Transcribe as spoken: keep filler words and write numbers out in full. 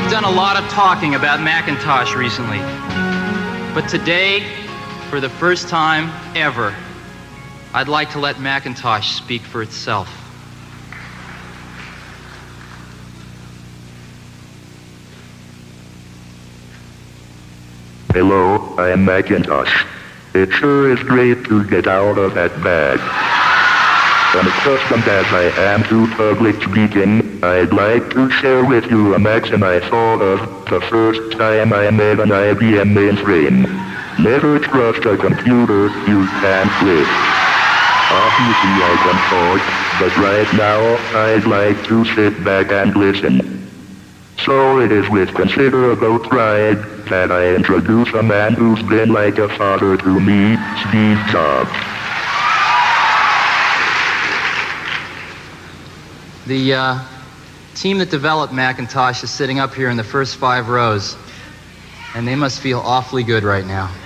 we've done a lot of talking about Macintosh recently. But today, for the first time ever, I'd like to let Macintosh speak for itself. Hello, I'm Macintosh. It sure is great to get out of that bag. Unaccustomed as I am to public speaking, I'd like to share with you a maxim I thought of the first time I met an I B M mainframe. Never trust a computer you can't lift. Obviously I can talk, but right now I'd like to sit back and listen. So it is with considerable pride that I introduce a man who's been like a father to me, Steve Jobs. The uh, team that developed Macintosh is sitting up here in the first five rows, and they must feel awfully good right now.